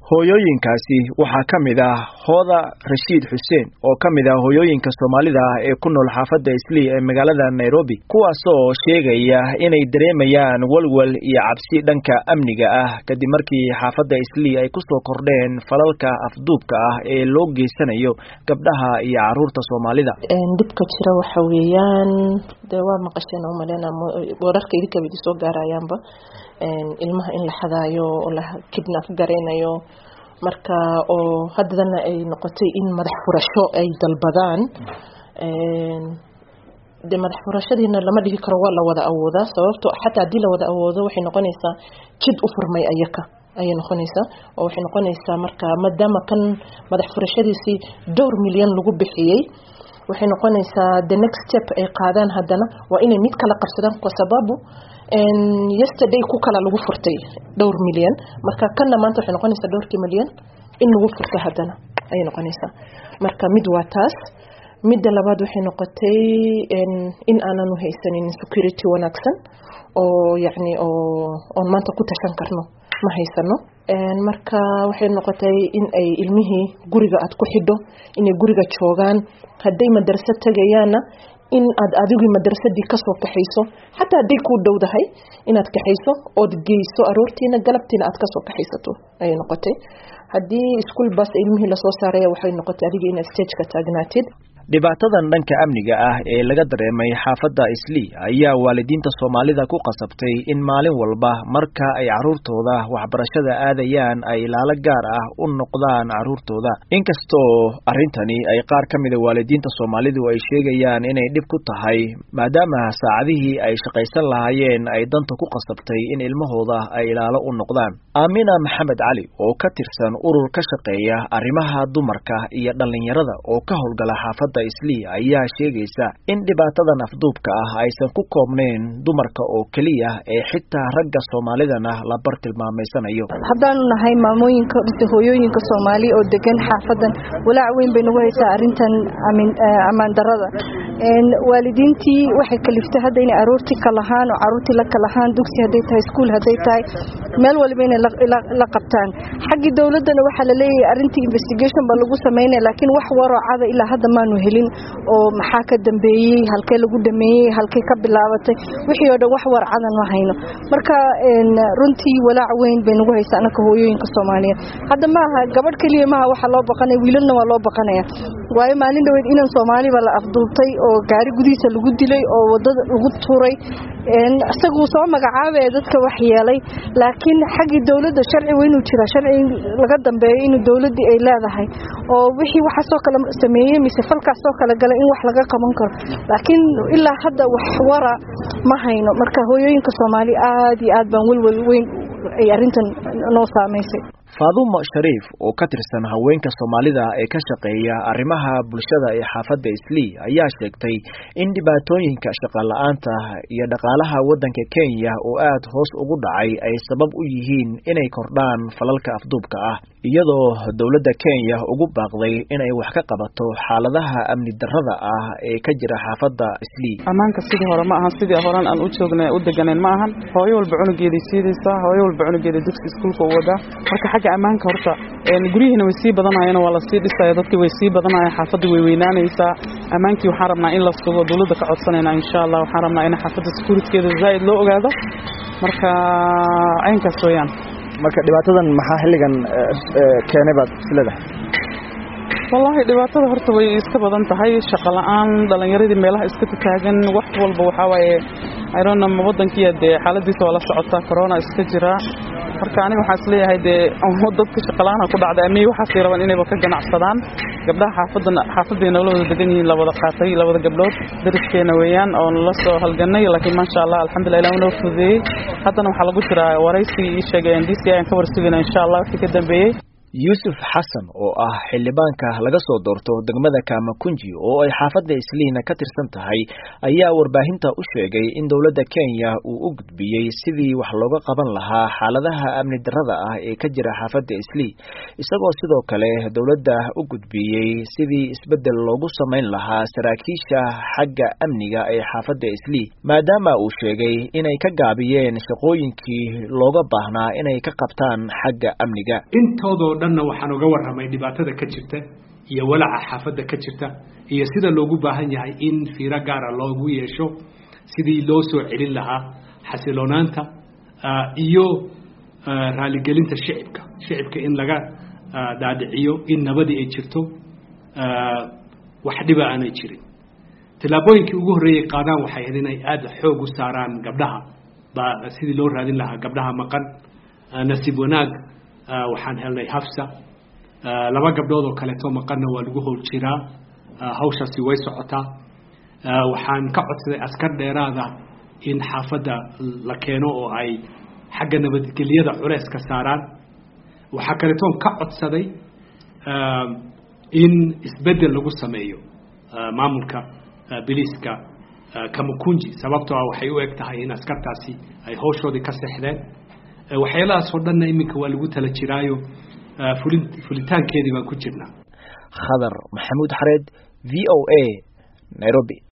hooyooyinkaasi waxaa ka mid ah Hooda Rashiid Xuseen oo ka mid ah hooyooyinka Soomaalida ee ku nool xaafadda Islii ee magaalada Nairobi kuwaas oo sheegaya inay dareemayaan walwal iyo cabsi dhanka amniga ah kadib markii xaafadda Islii ay ku soo kordheen falalka afduubka ah ee loo geysanayo gabdhaha iyo caruurta Soomaalida. Dibka jira waxa weeyaan waa maqasheen oo maleena wararka idinka wadi soo gaarayaanba ilmaha in la xadaayo oo la kidnap gareynayo marka oo haddana ay noqotay in madax furasho ay dalbadaan madax furashadiina lama dhigi karo waa la wada awoodaa sababtoo xataa hadii la wada awoodo waxay noqonaysaa jid u furmay ayaka ay noqonaysaa oo waxay noqonaysaa marka maadaama kan madax furashadiisi $2 milyan lagu bixiyay waxay noqonaysaa the next step ay qaadaan haddana waa inay mid kala qabsadaan kwa sababu yesterday ku kala lagu furtay $2 milyan marka kana maanta waxay noqonaysaa $2 milyan in lagu furto haddana ay noqonaysaa marka mid waa taas midda labaad waxay noqotay in aanan haysanin security wanaagsan oo yacni oo maanta ku tashan karno ma haysano marka waxay noqotay in ay ilmihii guriga aad ku xidho inay guriga joogaan haday madrasad tagayaana in aad adigu madrasadii ka soo kaxayso xataa haday ku dhowdahay inaad kaxayso oo geyso aroortiina galabtiina aad ka soo kaxaysato ay noqotay hadii school bus ilmihii la soo saaray waxay noqotay adiga in stage ka taagnaatid. Dhibaatadan dhanka amniga ah ee laga dareemay xaafadda Islii ayaa waalidiinta Soomaalida ku qasabtay in maalin walba marka ay caruurtooda waxbarashada aadayaan ay ilaalo gaar ah u noqdaan caruurtooda inkastoo arintani ay qaar ka mid ah waalidiinta Soomaalidu ay sheegayaan inay dhib ku tahay maadaama saacadihii ay shaqaysan lahaayeen ay danta ku qasabtay in ilmahooda ay ilaalo u noqdaan. Amina Maxamed Cali oo ka tirsan urur ka shaqeeya arrimaha dumarka iyo dhalinyarada oo ka howlgala xaafadda Islii ayaa sheegaysa in dhibaatadan afduubka ah aysan ku koobnayn dumarka oo kaliya ee xitaa ragga Soomaalidana la bartilmaameysanayo. Haddaan nahay maamooyinka hooyooyinka Soomaali oo degan xaafadan walaac weyn bay nagu haysaa arintan amaan darada waalidiintii waxay kaliftay hadda inay aroortii ka lahaan oo caruurtii la kala lahaan dugsi haday tahay school haday tahay meel walba inay la qabtaan xaggi dawladana waxa la leeyahay arintii investigation ba lagu sameeyay laakiin wax waracada ilaa hadda maanu helin oo maxaa ka dambeeyay halkee lagu dhameeyay halkee ka bilaabatay wixii oo dhan wax warcadan ma hayno marka runtii walaac weyn bay nagu haysaa anaka hooyooyinka Soomaaliyeed hadda maaha gabadh kaliya maaha waxa loo baqanay wiilalna waa loo baqanaya waayo maalin dhaweed inaan Soomaaliba la afduubtay oo gaari gudihiisa lagu dilay oo wadada ugu tuuray isagu soo magacaabay dadka wax yeelay laakiin xaggi dawladda sharci weyn u jira sharci laga dambeeyo in dawladdu ay leedahay oo wixii waxa soo kala sameeyay mise falkaas soo kala galay in wax laga qaban karo laakiin ilaa hadda wax wara ma hayno marka hooyooyinka Soomaali aad iyo aad baan walwal weyn ay arintan noo saameysay. Faadumo Shariif oo ka tirsan haweenka Soomaalida ee ka shaqeeya arrimaha bulshada ee xaafadda Islii ayaa sheegtay in dhibaatooyinka shaqo la'aanta iyo dhaqaalaha waddanka Kenya oo aad hoos ugu dhacay ay sabab u yihiin inay kordhaan falalka afduubka ah iyadoo dawladda Kenya ugu baaqday inay wax ka qabato xaaladaha amni darrada ah ee ka jira xaafadda Islii. Amaanka sidii hore ma aha sidii horaan aan u joognay u deganeen ma ahan hooyo walba cunugeedii siidaysa hooyo walba cunugeedii dugsi iskuulka u wada marka xagga amaanka horta guriyihina way sii badanayeen waa la sii dhisay dadkii way sii badanayeen xaafadda way weynaanaysaa amaankii waxaan rabnaa in la sugo dawladda ka codsanayna insha Allah waxaan rabnaa in xaafadda securitykeeda zaid loo ogaado marka aynkaas weeyaan marka dhibaatadan maxaa xilligan keenay baad isleedahay wallahi dhibaatada horta way iska badan tahay shaqo la'aan dhalinyaradii meelaha iska taagan wax walba waxa waaye I don't know wadankii xaaladiisa waa la socotaa corona iska jira marka aniga waxa isleeyahay dadka shaqo la'aan ku dhacday ama waxa ay rabaan inay ka ganacsadaan gabdhaha xaafadeena wada degan yihiin la wada qaatay la wada gabdhood dariskeena weeyaan oo la soo halganay laakiin ma sha Allah alxamdulillah ilaahay noo fududeeyay haddana waxa lagu jiraa waraysi ii sheegay NDC aan ka warsigayna insha Allah wixii ka dambeeyay. Yusuf Xasan oo ah xildhibaanka laga soo doorto degmada Kamakunji oo ay xaafadda Isliina ka tirsan tahay ayaa warbaahinta u sheegay in dawladda Kenya uu u gudbiyay sidii wax looga qaban lahaa xaaladaha amni darrada ah ee ka jira xaafadda Islii isagoo sidoo kale dawladda u gudbiyay sidii isbedel loogu sameyn lahaa saraakiisha xagga amniga ee xaafadda Islii maadaama uu sheegay inay ka gaabiyeen shaqooyinkii looga baahnaa inay ka qabtaan xagga amniga. Intoodo dhanna waxaan uga warramay dhibaatada ka jirta iyo walaaca xaafadda ka jirta iyo sida loogu baahan yahay in fiiro gaara loogu yeesho sidii loo soo celin lahaa xasiloonaanta iyo raaligelinta shicibka in laga daadiciyo in nabadii ay jirto wax dhiba aanay jirin tilaabooyinkii ugu horreeyay qaadaan waxay ahayd inay aad xoog u saaraan gabdhaha sidii loo raadin lahaa gabdhaha maqan nasiib wanaag waxaan helnay Hafsa laba gabdhood oo kale oo maqanna waa lagu howl jiraa hawshaasi way socotaa waxaan ka codsaday askar dheeraada in xaafadda la keeno oo ay xagga nabadgelyada culays ka saaraan waxa kale oo ka codsaday in isbedel lagu sameeyo maamulka biliska Kamukunji sababtoo ah waxay u eg tahay in askartaasi ay hawshoodii ka seexdeen waxyaalahaas oo dhanna iminka waa lagu tala jiraayo fulitaankeedii baan ku jirnaa Khadar Maxamuud Xareed VOA Nairobi